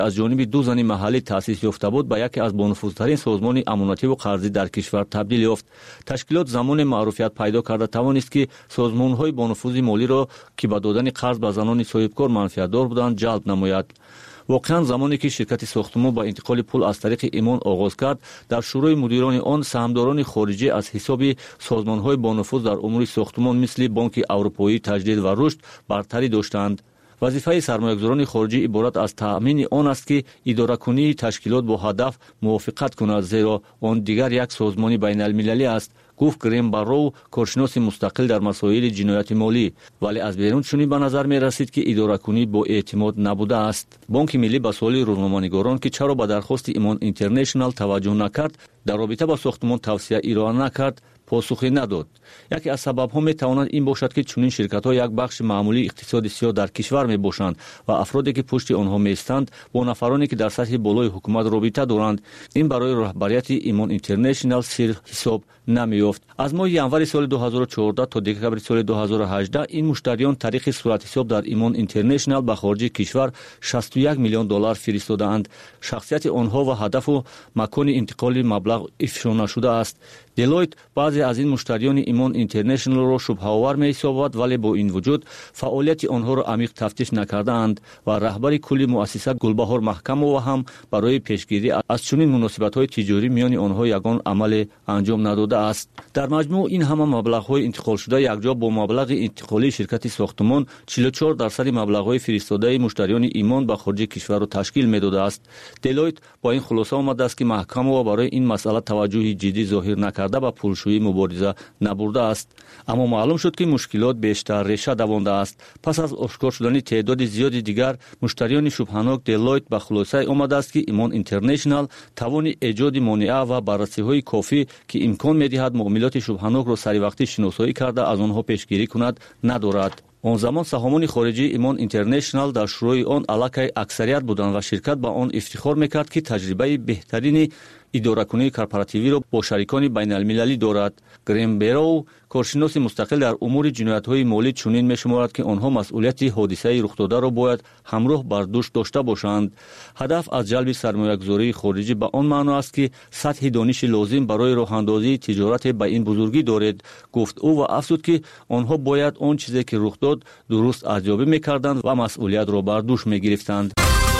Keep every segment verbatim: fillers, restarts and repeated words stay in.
از جانب دو زن محلی تأسیس یافته بود به یکی از بانفوذترین سازمان امانتی و قرضی در کشور تبدیل یافت. تشکیلات زمان معروفیت پیدا کرده توانست که سازمان‌های بانفوذ مالی را که به دادن قرض به زنان صاحبکار منفعت‌دار بودند جلب نماید. واقعا زمانی که شرکت ساختمان با انتقال پول از طریق ایمان آغاز کرد، در شورای مدیران آن سهامداران خارجی از حساب سازمان‌های بانفوذ در امور ساختمان مثل بانک اروپایی تجدید و رشد برتری داشتند. وظیفه سرمایه‌گذاران خارجی عبارت از تأمین آن است که اداره‌کنی تشکیلات با هدف موافقت کند، زیرا آن دیگر یک سازمان بین‌المللی است، گفت گریم بارو، کارشناس مستقل در مسائل جنایت مالی. ولی از بیرون چنین به نظر می رسید که اداره‌کنی با اعتماد نبوده است. بانک ملی به سوال روزنامه‌نگاران که چرا به درخواست ایمان اینترنشنال توجه نکرد در رابطه با ساختمان توصیه ارائه نکرد پاسخی نداد. یکی از سبب‌ها می‌تواند این باشد که چنین شرکت‌ها یک بخش معمولی اقتصاد سیاه در کشور می‌باشند و افرادی که پشت آنها می‌ایستند با نفرانی که در سطح بالای حکومت رابطه دارند. این برای رهبریت ایمان اینترنشنال سر حساب نمی‌یافت. از ماه ژانویه سال دو هزار و چهارده تا دکتر سال دو هزار و هجده این مشتریان طریق صورت حساب در ایمان اینترنشنال به خارج کشور شصت و یک میلیون دلار فرستادند. شخصیت آنها و هدف و مکان انتقال مبلغ افشا نشده است. دلویت بعضی از این مشتریان ایمان اینترنشنال را شبهه‌آور می‌حسابد، ولی با این وجود فعالیت آنها را عمیق تفتیش نکردند و رهبر کلی مؤسسه گلبهار محکم‌ها هم برای پیشگیری از چنین مناسبت‌های تجاری میان آنها یگان عمل انجام نداده است. در مجموع این همه مبلغ‌های انتقال شده یکجا با مبلغ انتقالی شرکت ساختمان چهل و چهار درصد مبلغ‌های فرستاده مشتریان ایمان به خارج کشور را تشکیل می‌داده است. دلویت با این خلاصه آمده است که محکم‌ها برای این مسئله توجه جدی ظاهر نکرده با پولشویی مبارزه نبرده است. اما معلوم شد که مشکلات بیشتر ریشه دوانده است. پس از آشکار شدن تعداد زیادی دیگر مشتریان شبهناک، دلویت به خلاصه آمده است که ایمان اینترنشنال توان ایجاد مانعه و بررسی‌های کافی که امکان می‌دهد معاملات شبهناک را سریع شناسایی کرده از آنها پیشگیری کند ندارد. آن زمان سهامان خارجی ایمان اینترنشنال در شورای آن علاقه اکثریت بودند و شرکت با آن افتخار میکرد که تجربه بهترین اداره‌کنی کارپوراتیوی را با شریکان بین‌المللی دارد. گریم بارو، کارشناس مستقل در امور جنایت‌های مالی، چنین می‌شمارد که آنها مسئولیت حادثه رخ داده را باید همراه بر دوش داشته باشند. هدف از جلب سرمایه‌گذاری خارجی به آن معنا است که سطح دانش لازم برای راه‌اندازی تجارت به این بزرگی دارد، گفت او و افزود که آنها باید آن چیزی که رخ داد درست ارزیابی می‌کردند و مسئولیت را بر دوش می‌گرفتند.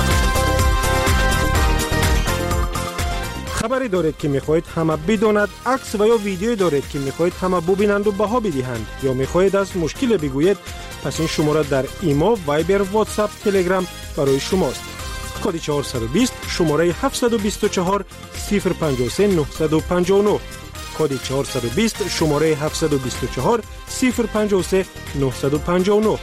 خبری دارید که میخواهید همه بداند، عکس و یا ویدیویی دارید که میخواهید همه ببینند و بها بدهند، یا میخواهید از مشکل بگویید، پس این شماره در ایما، وایبر، واتساپ، تلگرام برای شماست. کد چهارصد و بیست شماره هفتصد و بیست و چهار صفر پنجاه و سه نهصد و پنجاه و نه. کد چهارصد و بیست شماره هفتصد و بیست و چهار صفر پنجاه و سه نهصد و پنجاه و نه.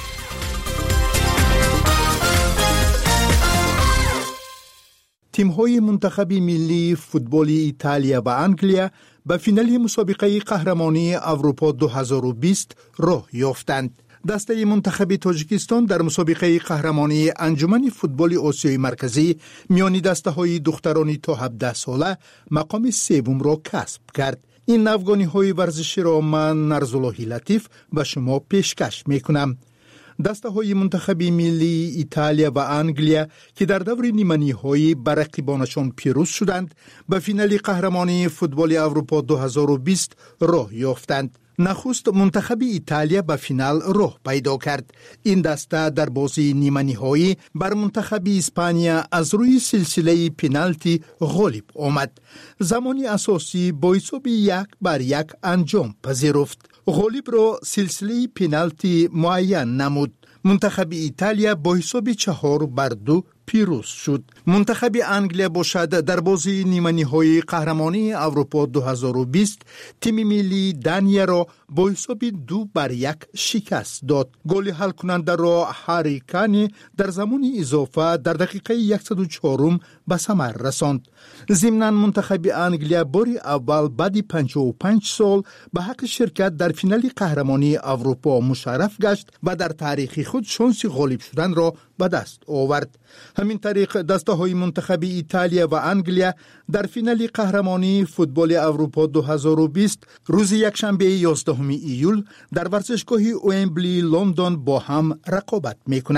تیم‌های منتخب ملی فوتبال ایتالیا و انگلیا به فینال مسابقه قهرمانی اروپا دو هزار و بیست راه یافتند. دسته منتخب تاجیکستان در مسابقه قهرمانی انجمن فوتبال آسیای مرکزی میان دسته‌های دخترانی تا هفده ساله مقام سوم را کسب کرد. این افغانی‌های ورزشی را من نرزالله لطیف به شما پیشکش می‌کنم. دسته های منتخب ملی ایتالیا و انگلیا که در دور نیمه نهایی بر رقیبانشان پیروز شدند به فینال قهرمانی فوتبال اروپا دو هزار و بیست راه یافتند. نخست منتخب ایتالیا به فینال راه پیدا کرد. این دسته در بازی نیمه نهایی بر منتخب اسپانیا از روی سلسله پنالتی غالب آمد. زمانی اساسی با حساب یک بر یک انجام پذیرفت. غالب را سلسله پنالتی معین نمود. منتخب ایتالیا با حساب چهار بر دو پیروز شد. منتخب انگلیا باشد در بازی نیمه نهایی قهرمانی اروپا دو هزار و بیست تیم ملی دانیا را با حساب دو بر یک شکست داد. گل حل کننده را هری کین در زمان اضافه در دقیقه صد و چهار به ثمر رساند. ضمناً منتخب انگلیا بار اول بعد پنجاه و پنج سال به حق شرکت در فینال قهرمانی اروپا مشرف گشت و در تاریخ خود شانس غالب شدن را به دست آورد. همین طریق دسته های منتخب ایتالیا و انگلیا در فینال قهرمانی فوتبال اروپا دو هزار و بیست روز یکشنبه یازدهم ایول در ورزشگاه ومبلی لندن با هم رقابت می‌کنند.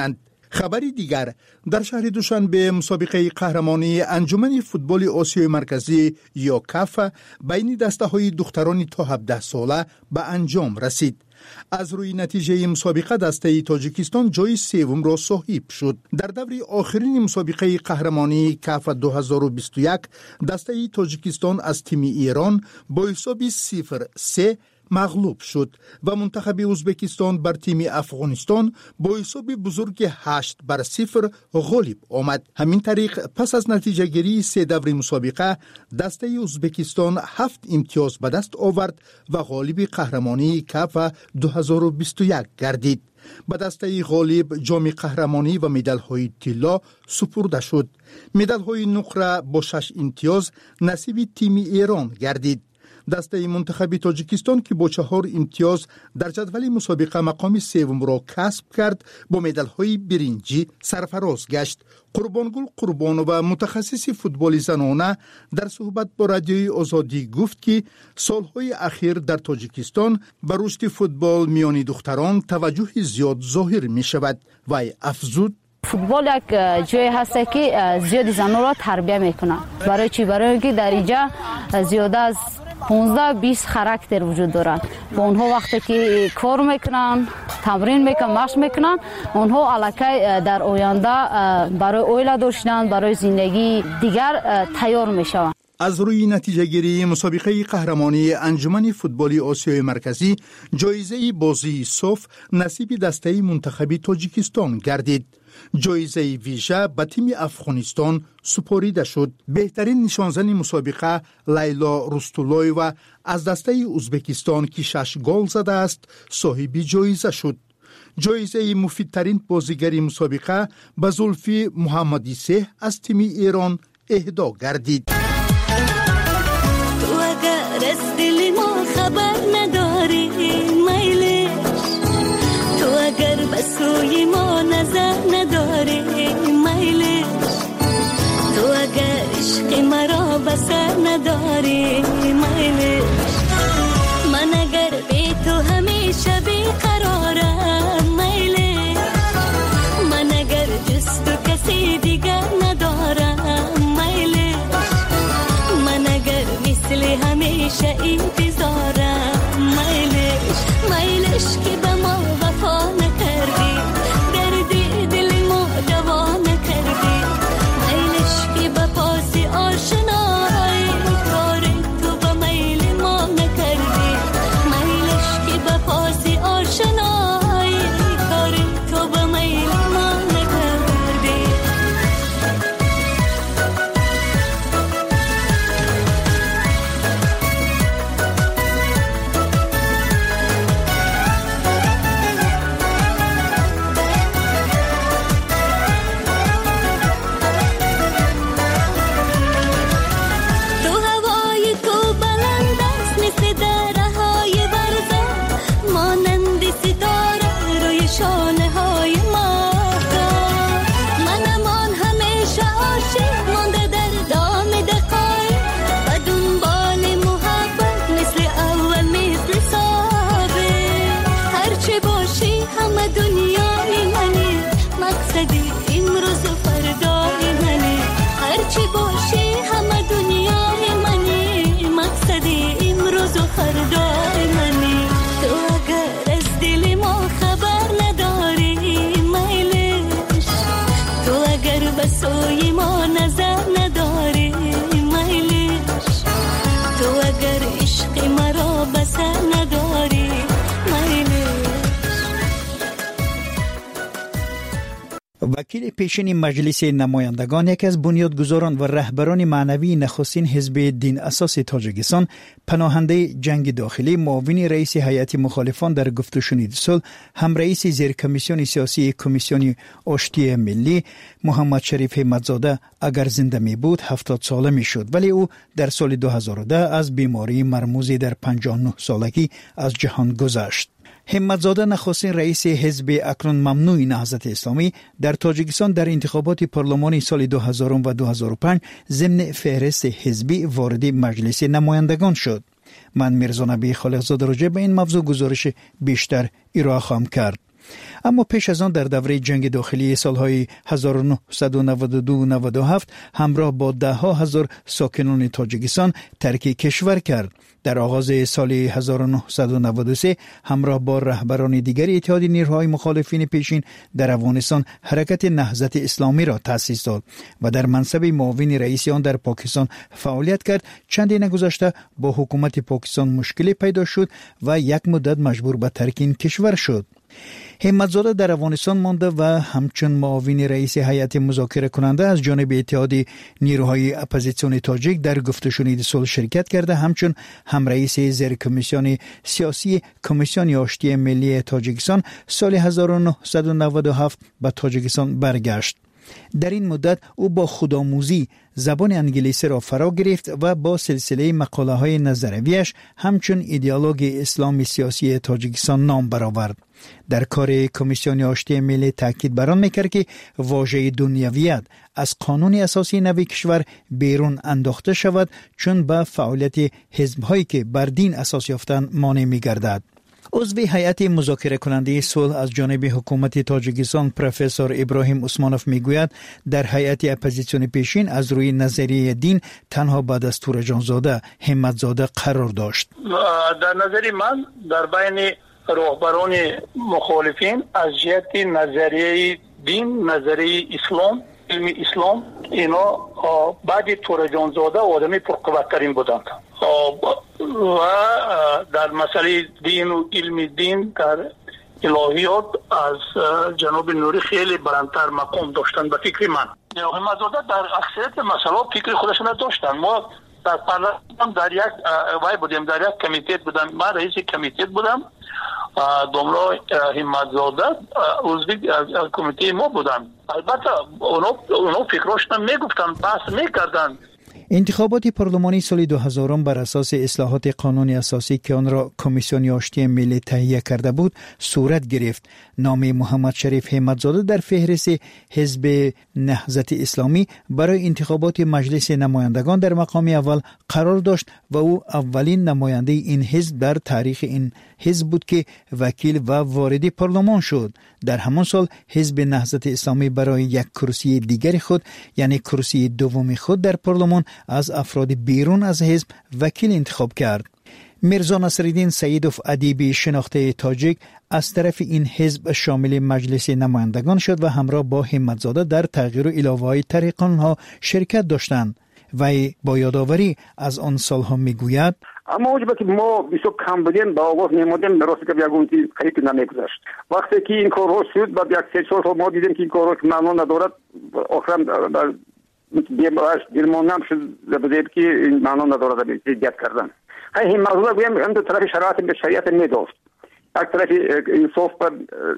خبری دیگر در شهر دوشنبه مسابقه قهرمانی انجمن فوتبال آسیای مرکزی یا کاف بین دسته‌های دختران تا هفده ساله به انجام رسید. از روی نتیجه مسابقه دسته تاجیکستان جای سوم را صاحب شد. در دور آخرین مسابقه قهرمانی کاف دو هزار و بیست و یک دسته تاجیکستان از تیم ایران با حساب صفر سه مغلوب شد و منتخب ازبکستان بر تیم افغانستان با حساب بزرگ هشت بر صفر غالب آمد. همین طریق پس از نتیجه گیری سه دور مسابقه دسته ازبکستان هفت امتیاز به دست آورد و غالب قهرمانی کاف دو هزار و بیست و یک گردید. به دسته غالب جام قهرمانی و مدال های طلا سپرده شد. مدال های نقره با شش امتیاز نصیب تیم ایران گردید. دسته منتخب تاجیکستان که با چهار امتیاز در جدول مسابقه مقام سوم را کسب کرد با مدال های برنجی سرفراز گشت. قربانگل قربانو متخصص فوتبال زنانه در صحبت با رادیوی آزادی گفت که سالهای اخیر در تاجیکستان به رشد فوتبال میان دختران توجه زیاد ظاهر می شود و افزود فوتبال یک جای هست که زیاد زنان را تربیت میکنه. برای چی؟ برای اینکه در اینجا زیاده از پانزده بیست خاراکتر وجود دارد. با اونها وقتی که کار میکنن، تمرین میکنن، مشق میکنن، اونها الکی در آینده برای اویلا داشتن، برای زندگی دیگر تیار میشوند. از روی نتیجه گیری مسابقه قهرمانی انجمن فوتبال آسیای مرکزی جایزه بازی صف نصیب دسته منتخب تاجیکستان گردید. جایزه ویژه به تیم افغانستان سپرده شد. بهترین نشانزن مسابقه لیلا رستولایو از دسته ازبکستان که شش گل زده است صاحب جایزه شد. جایزه مفیدترین بازیگر مسابقه به زلفی محمدی سه از تیم ایران اهدا گردید. تو اگر از دل ما خبر نداری میلش، تو اگر به سوی ما نظر نداری میلش، تو اگر عشق مرا بسر نداری میلش، من اگر بی تو همیشه بیقرارم میلش، من اگر جز تو کسی دیگر ندارم میلش، من اگر مثل همیشه انتظارم میلش، میلش که به ما وفا نکردی، دردی دل ما دوا نکردی، میلش که به پاس آشنایی کار تو به میل ما نکردی، میلش که به پاس آشنایی کار تو به میل ما نکردی. سوی ما نظر نداری میلش، تو اگر عشق مرا بسر نداری میلش. وکیل پیشین مجلس نمایندگان، یکی از بنیادگذاران و رهبران معنوی نخستین حزب دین اساس تاجیکستان، پناهنده جنگ داخلی، معاون رئیس هیئت مخالفان در گفت و شنید صلح، هم رئیس زیر کمیسیون سیاسی کمیسیون آشتی ملی، محمد شریف همتزاده اگر زنده می بود هفتاد ساله می شد، ولی او در سال دو هزار و ده از بیماری مرموزی در پنجاه و نه سالگی از جهان گذشت. همتزاده نخستین رئیس حزب اکنون ممنوع نهضت اسلامی در تاجیکستان در انتخابات پارلمانی سال دو هزار و دو هزار و پنج ضمن فهرست حزبی وارد مجلس نمایندگان شد. من میرزا نبی خالقزاده راجع به این موضوع گزارش بیشتر ارائه خواهم کرد. اما پیش از آن در دوره جنگ داخلی سالهای هزار و نهصد و نود و دو نود و هفت همراه با ده ها هزار ساکنان تاجیکستان ترک کشور کرد. در آغاز سال هزار و نهصد و نود و سه همراه با رهبران دیگر اتحاد نیروهای مخالفین پیشین در افغانستان حرکت نهضت اسلامی را تأسیس داد و در منصب معاون رئیس آن در پاکستان فعالیت کرد. چندی نگذشته با حکومت پاکستان مشکلی پیدا شد و یک مدت مجبور به ترک این کشور شد. همتزاده در افغانستان مانده و همچون معاون رئیس هیئت مذاکره کننده از جانب اتحاد نیروهای اپوزیسیون تاجیک در گفت و شنید صلح شرکت کرده، همچون هم رئیس زیر کمیسیون سیاسی کمیسیون آشتی ملی تاجیکستان سال هزار و نهصد و نود و هفت به تاجیکستان برگشت. در این مدت او با خودآموزی زبان انگلیسی را فرا گرفت و با سلسله مقاله های نظریه‌اش همچون ایدئولوژی اسلام سیاسی تاجیکستان نام برآورد. در کار کمیسیون آشتی ملی تاکید بر آن میکرد که واژه دنیویت از قانون اساسی نوی کشور بیرون انداخته شود، چون به فعالیت حزب‌هایی که بر دین اساس یافتند مانع می‌گردد. عضو هیئت مذاکره کننده صلح از جانب حکومت تاجیکستان پروفسور ابراهیم عثمانوف میگوید در هیئت اپوزیسیون پیشین از روی نظریه دین تنها بعد از تور جانزاده همتزاده قرار داشت. در نظر من در بین رهبران مخالفین از جهت نظریه دین، نظریه اسلام، علم اسلام، اینا بعد تور جانزاده آدمی پرقوت‌ترین بودند و در مسئله دین و علم دین در الهیات از جناب نوری خیلی برندتر مقام داشتن به فکر من. همتزاده در اکثریت مسائل فکر خودشون داشتن. ما در پارلمان در یک وای بودیم، در یک کمیته بودم، من رئیس کمیته بودم، دومرا همتزاده عضو از کمیته ما بودن. البته اونا اونا فکراشون میگفتن، بحث میکردن. انتخابات پارلمانی سال دو هزار بر اساس اصلاحات قانون اساسی که آن را کمیسیون آشتی ملی تهیه کرده بود صورت گرفت. نام محمد شریف همتزاده در فهرست حزب نهضت اسلامی برای انتخابات مجلس نمایندگان در مقام اول قرار داشت و او اولین نماینده این حزب در تاریخ این حزب بود که وکیل و وارد پارلمان شد. در همان سال حزب نهضت اسلامی برای یک کرسی دیگر خود، یعنی کرسی دومی خود در پارلمان، از افراد بیرون از حزب وکیل انتخاب کرد. میرزا نصرالدین سیدوف ادیب شناخته تاجیک از طرف این حزب شامل مجلس نمایندگان شد و همراه با همتزاده در تغییر و علاوه‌های طرح قانون‌ها شرکت داشتند. وی با یادآوری از آن سالها میگوید: اما وجبه که ما بسیار کم بودیم با آغاز نمودیم درست که بیاگون تی خیلی نمیگذشت. وقتی که این کارها شد بعد یک سه سال ما دیدیم که این کارها که معنا ندارد، آخرام در دیماش دیرمونم شد زبدید که این معنا ندارد دیگر کردن. این موضوع بگم هم دو طرف شرایط به شریعت میداشت. یک طرف انصاف پر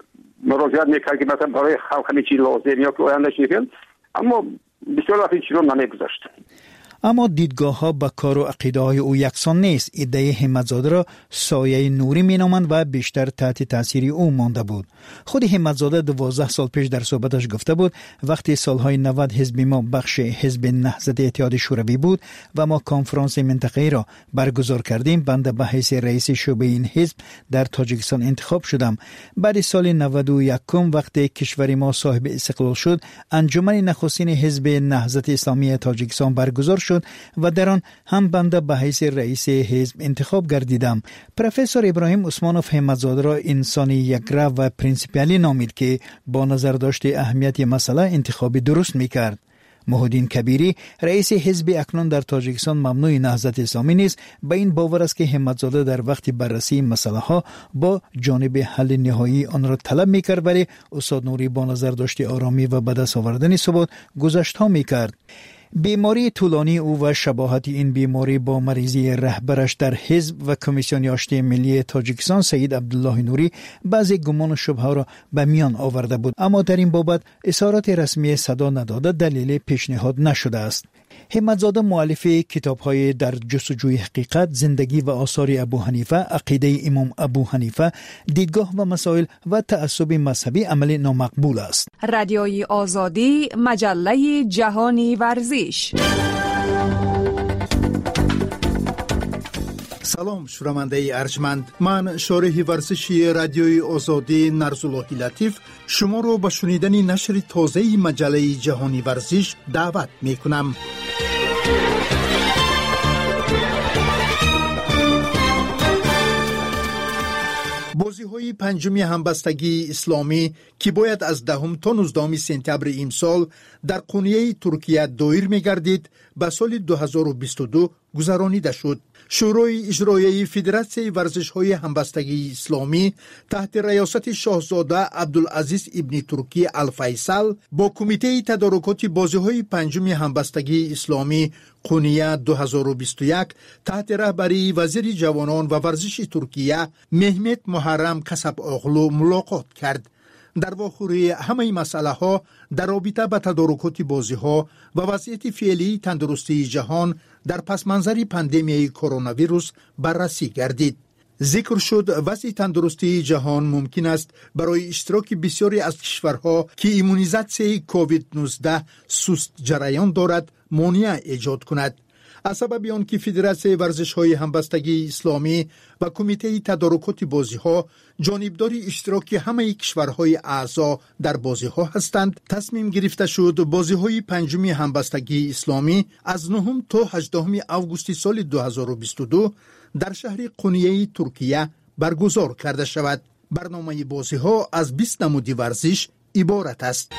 مراجعت میکرد که مثلا برای خلق همه چیز لازم یا که آیندهش نیست، اما بسیار وقتی چیزا نمیگذشت. اما دیدگاه ها به کار و عقیده های او یکسان نیست. ایده همتزاده را سایه نوری می نامند و بیشتر تحت تاثیر او مانده بود. خود همتزاده دوازده سال پیش در صحبتش گفته بود وقتی سالهای نود حزب ما بخش حزب نهضت اتحاد شوروی بود و ما کنفرانس منطقه‌ای را برگزار کردیم، بنده به حیث رئیس شعبه این حزب در تاجیکستان انتخاب شدم. بعد سال نود و یک وقتی کشور ما صاحب استقلال شد، انجمن نخستین حزب نهضت اسلامی تاجیکستان برگزار شد و در آن هم بنده به حیث رئیس حزب انتخاب گردیدم. پروفسور ابراهیم عثمانوف همتزاده را انسانی یکرو و پرینسیپالی نامید که با نظر داشته اهمیت مسئله انتخاب درست میکرد. محمودین کبیری رئیس حزب اکنون در تاجیکستان ممنوع نهضت اسلامی نیست. به این باور است که همتزاده در وقت بررسی مسئله ها با جانب حل نهایی آن را طلب میکرد، ولی استاد نوری با نظر داشته آرامی و به دست آوردن ثبات گذشت ها میکرد. بیماری طولانی او و شباهت این بیماری با مریضی رهبرش در حزب و کمیسیون آشتی ملی تاجیکستان سید عبدالله نوری بعضی گمان و شبهه را به میان آورده بود، اما در این بابت اظهارات رسمی صدا نداده دلیل پیشنهاد نشده است. همتزاده مؤلف کتاب‌های در جستجوی حقیقت، زندگی و آثار ابو حنیفه، عقیده امام ابو حنیفه، دیدگاه و مسائل و تعصب مذهبی عمل نامقبول است. رادیوی آزادی، مجله جهانی ورزش. салом шунавандаи арҷманд, ман шориҳи варзиши радиои озодӣ Нарзуллоҳи Латиф шуморо ба шунидани нашри тозаи маҷаллаи ҷаҳони варзиш даъват мекунам. бозиҳои панҷуми ҳамбастагии исломӣ ки бояд аз даҳум то нуздаҳуми сентябри имсол дар қунияи Туркия доир мегардид, ба соли дуҳазору бисту ду гузаронида шуд. шӯрои иҷроияи Федератсияи варзишҳои ҳамбастагии исломӣ таҳти раёсати шоҳзода Абдулазиз ибни Турки Алфайсал бо кумитаи тадорукоти бозиҳои панҷуми ҳамбастагии исломӣ қуния дуҳазору бисту як таҳти раҳбарии вазири ҷавонон ва варзиши Туркия Меҳмед Муҳаррам Касабоғлу мулоқот кард. дар вохӯрии ҳамаи масъалаҳо дар робита ба тадорукоти бозиҳо ва вазъияти феълии тандурустии ҷаҳон дар пасманзари пандемияи коронавирус баррасӣ гардид. зикр шуд вазъи тандурустии ҷаҳон мумкин аст барои иштироки бисёре аз кишварҳо ки иммунизатсияи ковид нуздаҳ суст ҷараён дорад монеа эҷод кунад. аз сабаби он ки Федератсияи варзишҳои ҳамбастагии исломӣ ва кумитаи тадорукоти бозиҳо ҷонибдори иштироки ҳамаи кишварҳои аъзо дар бозиҳо ҳастанд, тасмим гирифта шуд бозиҳои панҷуми ҳамбастагии исломӣ аз нӯҳум то ҳаҷдуҳуми августи соли дуҳазору бисту ду дар шаҳри Қунияи Туркия баргузор карда шавад. барномаи бозиҳо аз бист намуди варзиш иборат аст.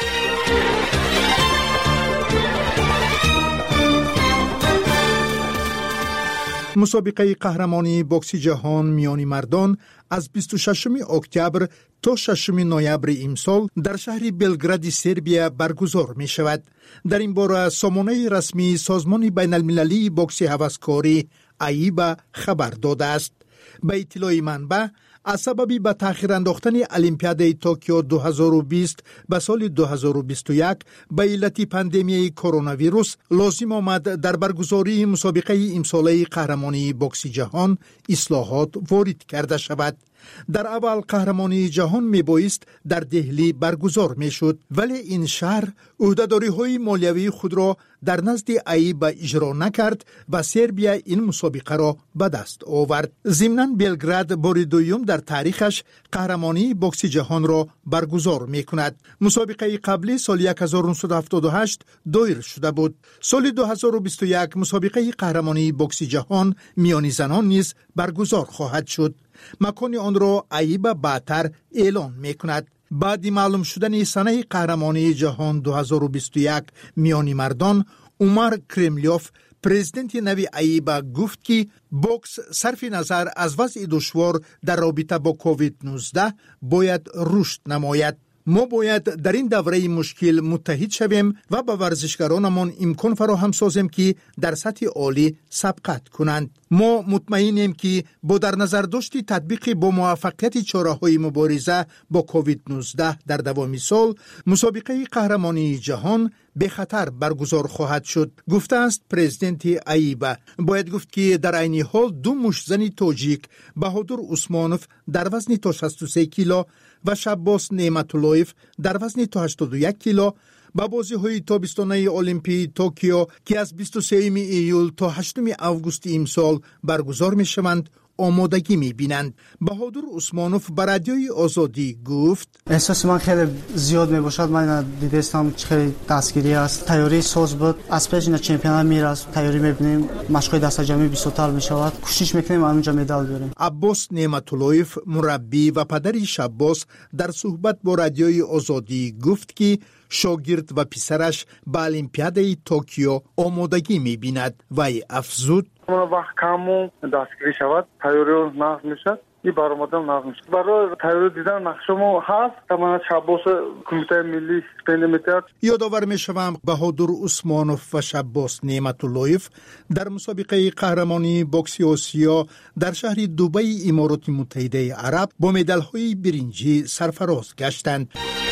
мусобиқаи қаҳрамонии бокси ҷаҳон миёни мардон аз бисту шашуми октябр то шашуми ноябри имсол дар шаҳри Белгради Сербия баргузор мешавад. дар ин бора сомонаи расмии Созмони байналмилалии бокси ҳаваскорӣ АИБА хабар додааст. ба иттилои манбаъ, аз сабаби ба таъхир андохтани Олимпиадаи Токио дуҳазору бист ба соли дуҳазору бисту як ба иллати пандемияи коронавирус лозим омад дар баргузории мусобиқаи имсолаи қаҳрамонии бокси ҷаҳон ислоҳот ворид карда шавад. дар аввал қаҳрамонии ҷаҳон мебоист дар деҳлӣ баргузор мешуд, вале ин шаҳр ӯҳдадориҳои молиявии худро дар назди АИБА иҷро накард ва Сербия ин мусобиқаро ба даст овард. зимнан Белград бори дуюм дар таърихаш қаҳрамонии бокси ҷаҳонро баргузор мекунад. мусобиқаи қаблӣ соли ҳазору нуҳсаду ҳафтоду ҳашт доир шуда буд. соли дуҳазору бисту як мусобиқаи қаҳрамонии бокси ҷаҳон миёни занон низ баргузор хоҳад шуд. макони онро АИБА баъдтар эълон мекунад. баъди маълум шудани санаи қаҳрамонии ҷаҳон дуҳазору бисту як миёни мардон, Умар Кремлёв, президенти нави АИБА, гуфт ки бокс сарфи назар аз вазъи душвор дар робита бо ковид нуздаҳ бояд рушд намояд. мо бояд дар ин давраи мушкил муттаҳид шавем ва ба варзишгаронамон имкон фароҳам созем ки дар сатҳи олӣ сабқат кунанд. мо мутмаинем ки бо дар назардошти татбиқи бо муваффақияти чораҳои мубориза бо ковид нуздаҳ дар давоми сол, мусобиқаи қаҳрамонии ҷаҳон бехатар баргузор хоҳад шуд, гуфтааст президенти АИБА. бояд гуфт ки дар айни ҳол ду мушзани тоҷик Баҳодур Усмонов дар вазни то шасту се кило ва Шаббос Неъматуллоев дар вазни то ҳаштоду як кило ба бозиҳои тобистонаи Олимпии Токио ки аз бисту сеюми июл то ҳаштуми августи имсол баргузор мешаванд омодагӣ мебинанд. Баҳодур Усмонов ба радиои Озодӣ гуфт: эҳсоси ман хеле зиёд мебошад. ман дидестам хеле дастгирӣ аст. тайёрии соз буд. аз пеш ина чемпионат мир аст. тайёрӣ мебинем. машқҳои дастаҷамӣ бисёртар мешавад. кӯшиш мекунем ҳаминҷа медал биёрем. Аббос Неъматуллоев, мураббӣ ва падари Шаббос, дар суҳбат бо радиои Озодӣ гуфт ки шогирд ва писараш ба Олимпиадаи Токио омодагӣ мебинад. Вай афзуд: вақт каму дастгирӣ шавад, тайёриё нағз мешавад, и баромадан нағз мешавад. барои тайёрӣ дидан нақшамо ҳаст. тамана Шаббос кумитаи миллӣ стипендия медиҳад. ёдовар мешавам, Баҳодур Усмонов ва Шаббос Неъматуллоев дар мусобиқаи қаҳрамонии бокси Осиё дар шаҳри Дубаи Имороти Муттаҳидаи Араб бо медалҳои биринҷӣ сарфароз гаштанд.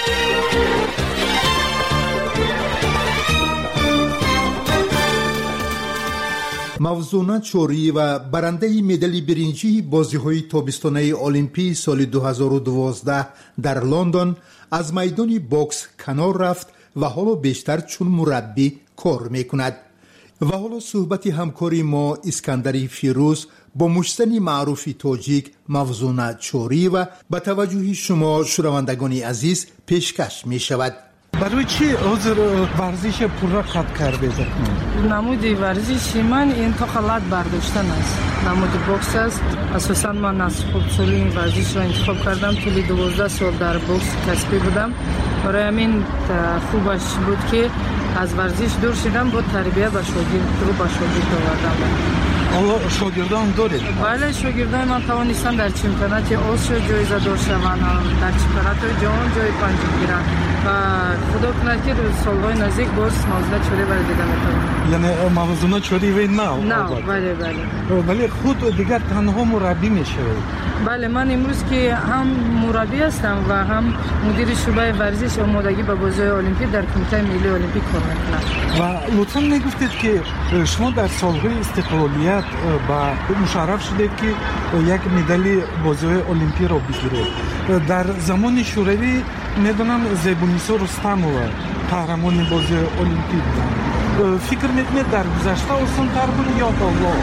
мавзуна чорӣ ва барандаи медали биринҷии бозиҳои тобистонаи Олимпии соли дуҳазору дувоздаҳ дар Лондон аз майдони бокс канор рафт ва ҳоло бештар чун мураббӣ кор мекунад. و حالا صحبت همکاری ما اسکندری فیروز با مشتنی معروف تاجیک موزون چوری و به توجه شما شنوندگان عزیز پیشکش می شود. برای چی حضور ورزش پورا قطع کرده اید؟ نمود ورزش من انتقالات برداشتن است. نمود بوکس است. اساسا من از خود سالی ورزش را انتخاب کردم. طول دوازده سال در بوکس کسبی بودم. برای همین خوبش بود که از ورزش دور شدم، با تربیت و شاگرد رو با شاگرد آوردم. حالا شاگردان دارید؟ بله، شاگردان من توانستم در چمپیونات آسیا جایزه دار شوند، در چمپیونات جهان جای پنجم گیرند و خدا کند که سالهای نزدیک باز موزون چوری برای دیدن میتوانم. یعنی موزون چوری و نه؟ نه، بله بله. ولی خود دیگر تنها مربی میشوید؟ بله، من امروز که هم مربی هستم و هم مدیر شعبه ورزش آمادگی به بازی المپیک در کمیته ملی المپیک کار میکنم. و لطفاً میگفتید که شما در سالهای استقلالیت با مشرف شدید که یک مدال بازی المپیک را بگیرید. در زمان شوروی میدونم زیبونیسا رستمова قهرمان بازی المپیک بود. فکر میکنید در گذشته آسان تر بود یا حالا؟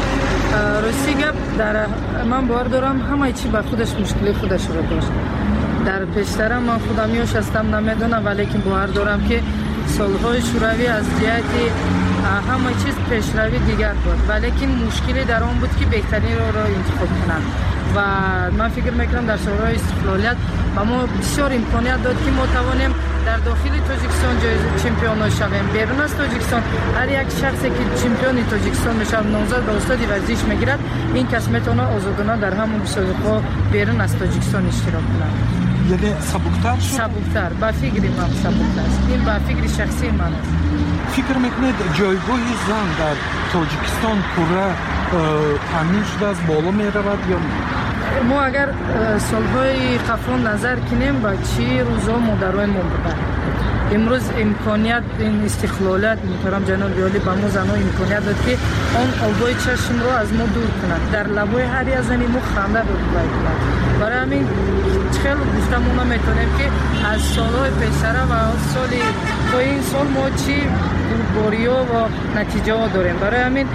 راستی گپ، در من باور دارم همه چی به خودش مشکل خودش رو داشت. در پیشتر من خودم یوش هستم نمیدونم، ولی که باور دارم که سالهای شوروی از جهت همه چیز پیشروی دیگر بود، ولی که مشکلی در آن بود که بهترین رو را انتخاب کنند و من فکر میکنم در سالهای استقلالیت و ما بسیار امکانیت داد که ما توانیم در داخل تاجیکستان جایزه چمپیون شویم. بیرون از تاجیکستان هر یک شخصی که چمپیون تاجیکستان میشه نامزد به استاد ورزش میگیرد، این کس میتونه آزادانه در همون مسابقه بیرون از تاجیکستان اشتراک کنه. یعنی سبکتر شد؟ سبکتر، با فکر من سبکتر است. این با فکر شخصی من است. فکر میکنید جایگاه زن در تاجیکستان پورا تامین شده است، بالا میرود یا نه؟ ما اگر سالهای قبل نظر کنیم با چی روزا مادرای ما بودن. امروز امکانیت این استقلالات محترم جناب عالی با ما زنها امکانیت داد که آن آبای چشم رو از ما دور کنند، در لبای هر یک زنی ما خنده بگوید کنند. برای همین خیلی گفتم ما نمیتونیم که از سالهای پیشتر و سال تا این سال ما چی بوریا و نتیجه ها داریم. برای همین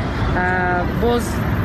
باز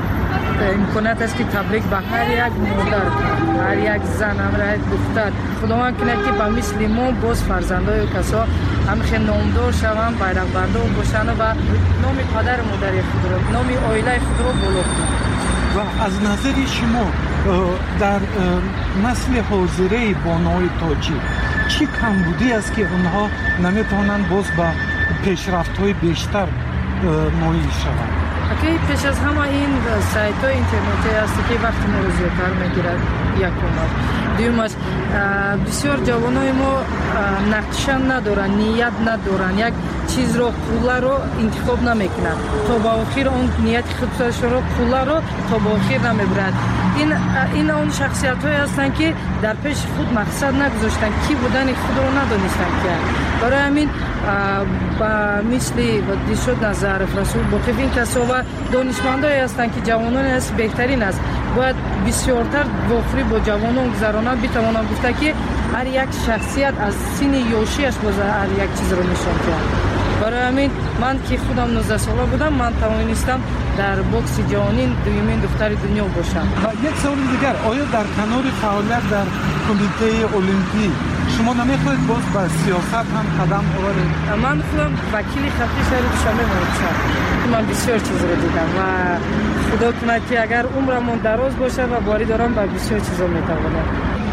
امکانیت است که تبریک به هر یک مادر، هر یک زن، هر یک دختر خداوند کنه که به مثل ما باز فرزندای کسا همخه نامدار شوند، بیرق بردار باشند و نام پدر مادر خود را، نام عائله خود را بالا کنند. و از نظر شما در نسل حاضره بانوی تاجیک چی کمبودی است که اونها نمیتونن باز به پیشرفت‌های بیشتر نائل شوند؟ اگه پیش از همه این سایت های اینترنتی است که وقت ما رو زیادتر میگیرد، یک اومد. دویمش بسیار جوانای ما نقشه ندارن، نیت ندارن، یک چیز رو پولا رو انتخاب نمیکنن تا با آخر اون نیت خودش رو پولا رو تا با آخر نمیبرد. این این اون شخصیت های هستن که در پیش خود مقصد نگذاشتن، کی بودن خود رو ندانستن که برای همین با مثل و دیشود نظر رسول با این کسا و دانشمندایی هستند که جوانان است بهترین است، باید بسیارتر وفری با جوانان گذرانند. بتوانم گفته که هر یک شخصیت از سن یوشیش باز هر یک چیز رو نشان کرد. برای همین من که خودم نوزده ساله بودم، من توانستم در بوکس جهانی دومین دختر دنیا باشم. و یک سوال دیگر، آیا در کنار فعالیت در کمیته المپیک شما نمیخواهید باز به سیاست هم قدم ببرید؟ من خودم وکیل خطی شهر دوشنبه هستم. من بسیار چیز رو دیدم و خدا کنه که اگر عمرم دراز باشه و باری دارم به بسیار چیزا میتوانم.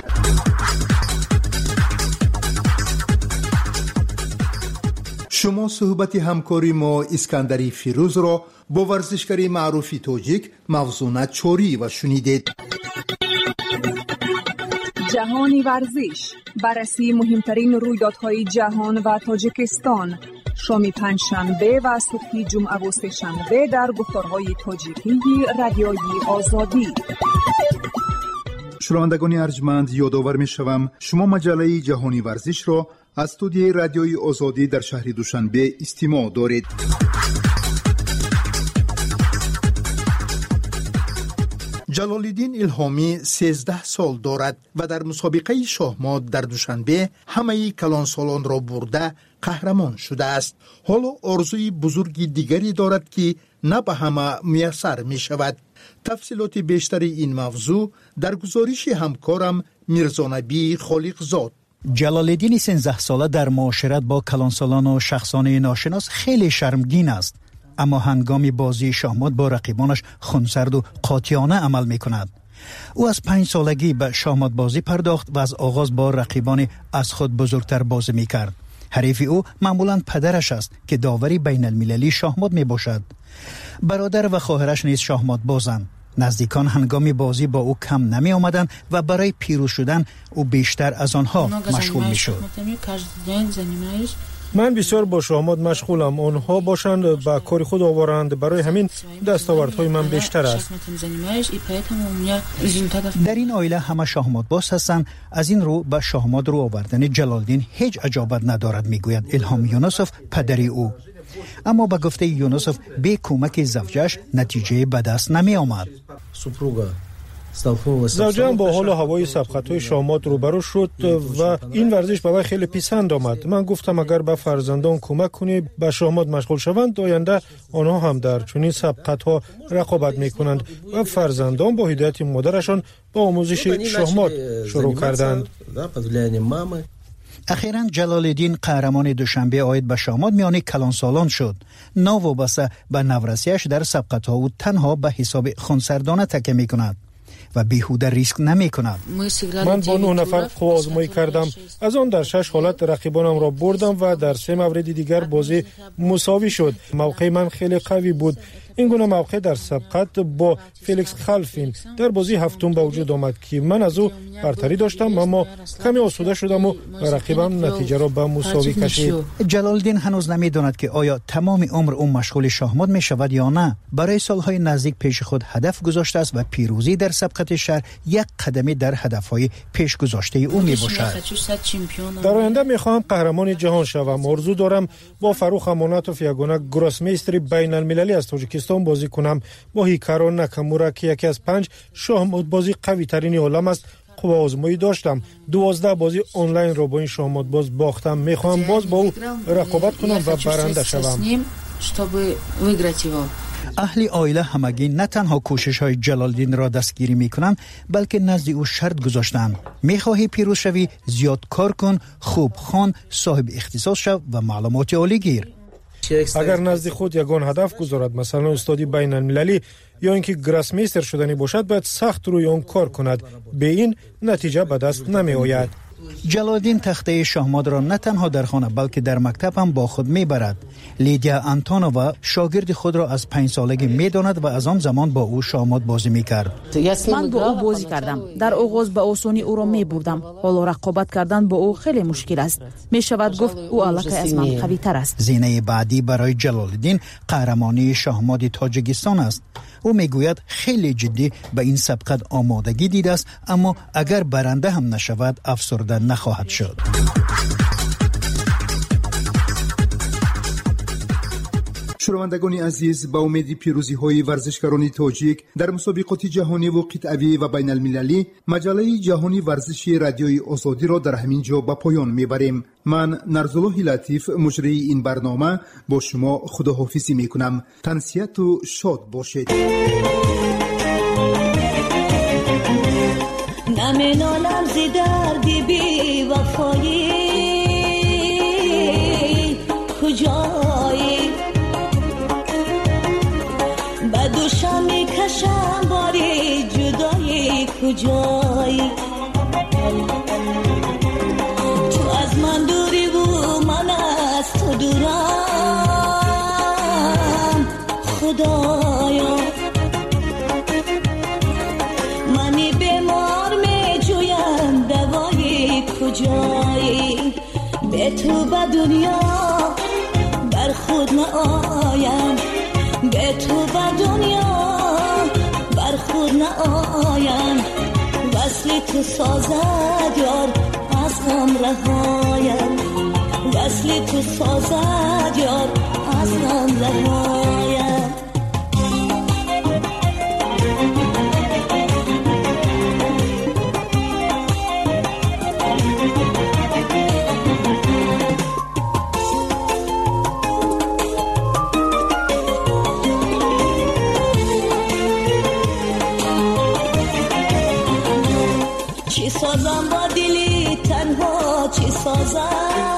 شما صحبت همکاری ما اسکندری فیروز را با ورزشکاری معروفی تاجیک موزون چوری و شنیدید. جهانی ورزش، بررسی مهمترین رویدادهای جهان و تاجیکستان، شام پنجشنبه و صبح جمعه و سه‌شنبه در گفتارهای تاجیکی رادیوی آزادی. شنوندگان ارجمند، یادآور می‌شوم شما مجله جهانی ورزش را از استودیوی رادیوی آزادی در شهر دوشنبه استماع دارید. جلال‌الدین الهامی سیزده سال دارد و در مسابقه شاهمات در دوشنبه همه کلان سالان را برده قهرمان شده است. حالا آرزوی بزرگی دیگری دارد که نه به همه میسر می شود. تفصیلات بیشتری این موضوع در گزارش همکارم میرزا نبی خالقزاد. جلال‌الدین سیزده ساله در معاشرت با کلانسالان و شخصان ناشناس خیلی شرمگین است، اما هنگام بازی شاهمات با رقیبانش خونسرد و قاطعانه عمل می کند. او از پنج سالگی به شاهمات بازی پرداخت و از آغاز با رقیبان از خود بزرگتر بازی می کرد. حریف او معمولاً پدرش است که داوری بین المللی شاهمات می باشد. برادر و خواهرش نیز شاهمات بازند. نزدیکان هنگام بازی با او کم نمی آمدند و برای پیروز شدن او بیشتر از آنها مشغول می شد. من بسیار با شاهمات مشغولم. آنها باشند به کار خود آورند، برای همین دستاوردهای من بیشتر است. در این عائله همه شاهمات باز هستند. از این رو به شاهمات رو آوردن جلال‌الدین هیچ عجابت ندارد، میگوید الهام یونسوف پدری او. اما به گفته یونسوف بی کمک زوجش نتیجه به دست نمی آمد. زوجم با حال و هوای سبقت‌های شاهمات روبرو شد و این ورزش به وی خیلی پسند آمد. من گفتم اگر به فرزندان کمک کنی به شاهمات مشغول شوند، آینده آنها هم در چنین سبقت‌ها رقابت می‌کنند و فرزندان با هدایت مادرشان با آموزش شاهمات شروع کردند. اخیراً جلال‌الدین قهرمان دوشنبه عاید به شاهمات میان کلانسالان شد. ناوابسته به نورسیش در سبقت‌ها او تنها به حساب خونسردانه تکیه می‌کند و بیهوده ریسک نمی کند. من با نه نفر خوب آزمایی کردم. از آن در شش حالت رقیبانم را بردم و در سه مورد دیگر بازی مساوی شد. موقع من خیلی قوی بود. این گونه موقع در سبقت با فیلیکس خلفین در بازی هفتم به وجود آمد که من از او برتری داشتم، اما کمی آسوده شدم و رقیبم نتیجه را به مساوی کشید. جلال‌الدین هنوز نمیداند که آیا تمام عمر او مشغول شاهمات می شود یا نه. برای سالهای نزدیک پیش خود هدف گذاشته است و پیروزی در سبقت شهر یک قدمی در هدفهای پیش گذاشته او می باشد. در آینده می خواهم قهرمان جهان شوم. آرزو دارم با فروخ اماناتوف یگانه گراسمیستر بین المللی از تاجیکستان بازی کنم. با هیکارو ناکامورا که یکی از پنج شاهمات بازی قوی ترین عالم است خوب آزمایی داشتم. دوازده بازی آنلاین را با این شاهمات باز باختم. میخوام باز با او رقابت کنم و برنده شوم. اهل عائله همگی نه تنها کوشش های جلال‌الدین را دستگیری می کنند، بلکه نزد او شرط گذاشتند: میخواهی پیروز شوی زیاد کار کن، خوب خوان، صاحب اختصاص شو و معلومات عالی گیر. اگر نزد خود یگان هدف گذارد، مثلا استادی بین المللی یا اینکه گراسمیستر شدنی باشد، باید سخت روی آن کار کند. به این نتیجه به دست نمی آید. جلال‌الدین تخته شاهمات را نه تنها در خانه بلکه در مکتب هم با خود میبرد. لیدیا انتونووا شاگرد خود را از پنج سالگی میداند و از آن زمان با او شاهمات بازی میکرد. من با او بازی کردم. در آغاز به آسانی او را میبردم. حالا رقابت کردن با او خیلی مشکل است. میشود گفت او الکی از من قوی تر است. زینه بعدی برای جلال‌الدین قهرمانی شاهمات تاجیکستان است. او میگوید خیلی جدی به این سبقت آمادگی دیده است، اما اگر برنده هم نشود افسرده نخواهد شد. شنوندگان عزیز، با امید پیروزی های ورزشکاران تاجیک در مسابقات جهانی و قطعی و بین المللی، مجله جهانی ورزشی رادیوی آزادی را در همین جا به پایان میبریم. من نرزالله لطیف مجری این برنامه با شما خداحافظی میکنم. تنسیت و شاد باشید. نمینالم زی دردی بی وفایی، کجایی به دوشم میکشم باری جدایی، کجایی تو از من دوری و من از تو دورم، خدایا منی بیمار میجویم دوایی، کجایی به تو به دنیا بر خود نآیم، به تو به دنیا بر خود نآیم، وصل تو سازد یار از غم رهایم، وصل تو سازد یار از غم رهایم. گذر